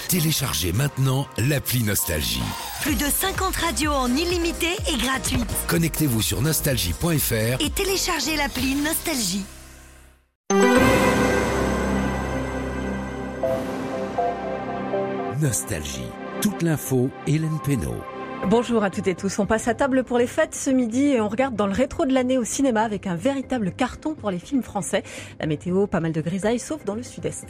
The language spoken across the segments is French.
Téléchargez maintenant l'appli Nostalgie. Plus de 50 radios en illimité et gratuite. Connectez-vous sur nostalgie.fr et téléchargez l'appli Nostalgie. Nostalgie. Toute l'info, Hélène Pénaud. Bonjour à toutes et tous. On passe à table pour les fêtes ce midi et on regarde dans le rétro de l'année au cinéma avec un véritable carton pour les films français. La météo, pas mal de grisailles, sauf dans le sud-est.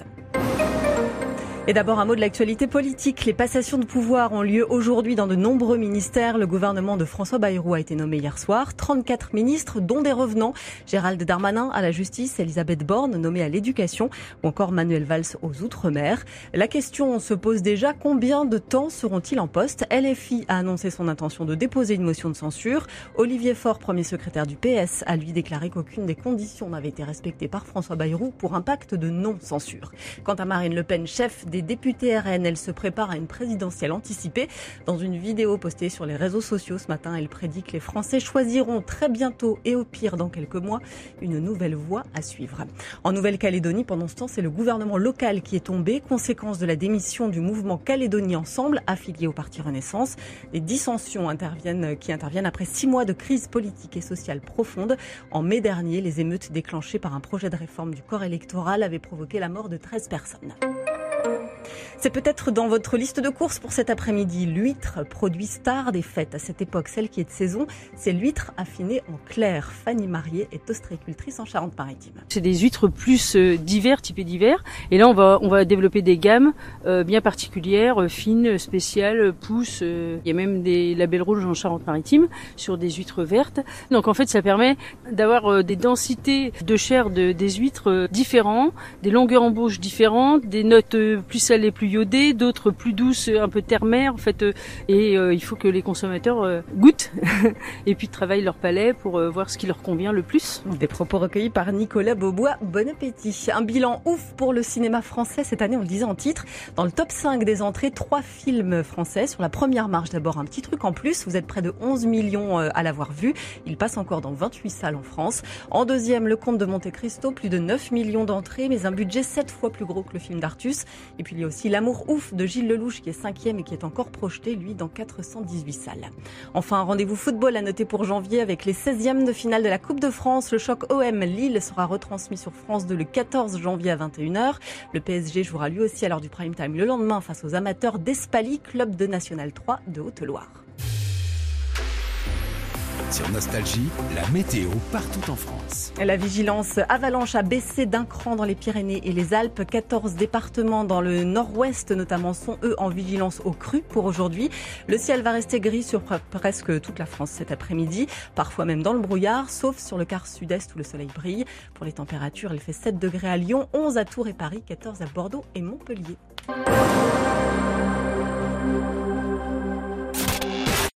Et d'abord un mot de l'actualité politique. Les passations de pouvoir ont lieu aujourd'hui dans de nombreux ministères. Le gouvernement de François Bayrou a été nommé hier soir. 34 ministres, dont des revenants. Gérald Darmanin à la justice, Elisabeth Borne nommée à l'éducation ou encore Manuel Valls aux Outre-mer. La question se pose déjà, combien de temps seront-ils en poste ? LFI a annoncé son intention de déposer une motion de censure. Olivier Faure, premier secrétaire du PS, a lui déclaré qu'aucune des conditions n'avait été respectée par François Bayrou pour un pacte de non-censure. Quant à Marine Le Pen, chef des députés RN, elle se prépare à une présidentielle anticipée. Dans une vidéo postée sur les réseaux sociaux ce matin, elle prédit que les Français choisiront très bientôt et au pire dans quelques mois une nouvelle voie à suivre. En Nouvelle-Calédonie, pendant ce temps, c'est le gouvernement local qui est tombé, conséquence de la démission du mouvement Calédonie Ensemble, affilié au Parti Renaissance. Des dissensions interviennent après 6 mois de crise politique et sociale profonde. En mai dernier, les émeutes déclenchées par un projet de réforme du corps électoral avaient provoqué la mort de 13 personnes. C'est peut-être dans votre liste de courses pour cet après-midi. L'huître, produit star des fêtes à cette époque, celle qui est de saison, c'est l'huître affinée en clair. Fanny Marié est ostréicultrice en Charente-Maritime. C'est des huîtres plus d'hiver, typées d'hiver. Et là, on va développer des gammes bien particulières, fines, spéciales, pousses. Il y a même des labels rouges en Charente-Maritime sur des huîtres vertes. Donc en fait, ça permet d'avoir des densités de chair des huîtres différents, des longueurs en bouche différentes, des notes plus salées, plus iodées, d'autres plus douces, un peu terre-mer en fait. Il faut que les consommateurs goûtent et puis travaillent leur palais pour voir ce qui leur convient le plus. Des propos recueillis par Nicolas Beaubois. Bon appétit. Un bilan ouf pour le cinéma français cette année, on le disait en titre. Dans le top 5 des entrées, 3 films français. Sur la première marche d'abord, un petit truc en plus. Vous êtes près de 11 millions à l'avoir vu. Il passe encore dans 28 salles en France. En deuxième, Le Comte de Monte-Cristo, plus de 9 millions d'entrées, mais un budget 7 fois plus gros que le film d'Artus. Et puis il y a aussi L'amour ouf de Gilles Lelouch qui est 5e et qui est encore projeté, lui, dans 418 salles. Enfin, un rendez-vous football à noter pour janvier avec les 16e de finale de la Coupe de France. Le choc OM Lille sera retransmis sur France 2 le 14 janvier à 21h. Le PSG jouera lui aussi à l'heure du prime time le lendemain face aux amateurs d'Espaly, club de National 3 de Haute-Loire. Sur Nostalgie, la météo partout en France. La vigilance avalanche a baissé d'un cran dans les Pyrénées et les Alpes. 14 départements dans le nord-ouest notamment sont eux en vigilance au cru pour aujourd'hui. Le ciel va rester gris sur presque toute la France cet après-midi, parfois même dans le brouillard, sauf sur le quart sud-est où le soleil brille. Pour les températures, il fait 7 degrés à Lyon, 11 à Tours et Paris, 14 à Bordeaux et Montpellier.